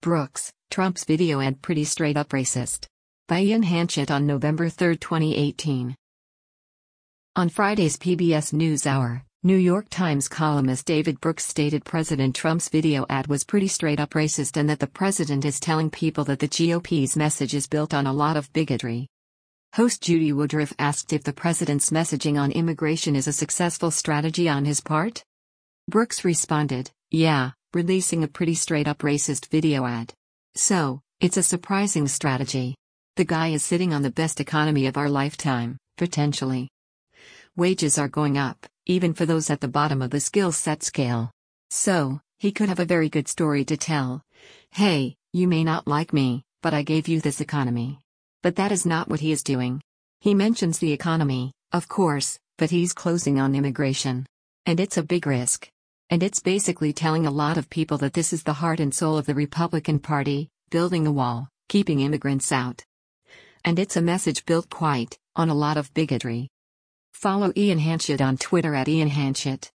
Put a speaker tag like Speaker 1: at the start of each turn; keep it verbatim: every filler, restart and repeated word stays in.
Speaker 1: Brooks, Trump's video ad pretty straight up racist. By Ian Hanchett on November third, twenty eighteen. On Friday's P B S NewsHour, New York Times columnist David Brooks stated President Trump's video ad was pretty straight up racist and that the president is telling people that the G O P's message is built on a lot of bigotry. Host Judy Woodruff asked if the president's messaging on immigration is a successful strategy on his part. Brooks responded, "Yeah, releasing a pretty straight up racist video ad. So, it's a surprising strategy. The guy is sitting on the best economy of our lifetime, potentially. Wages are going up, even for those at the bottom of the skill set scale. So, he could have a very good story to tell. Hey, you may not like me, but I gave you this economy." But that is not what he is doing. He mentions the economy, of course, but he's closing on immigration. And it's a big risk. And it's basically telling a lot of people that this is the heart and soul of the Republican Party, building a wall, keeping immigrants out. And it's a message built quite on a lot of bigotry. Follow Ian Hanchett on Twitter at Ian Hanchett.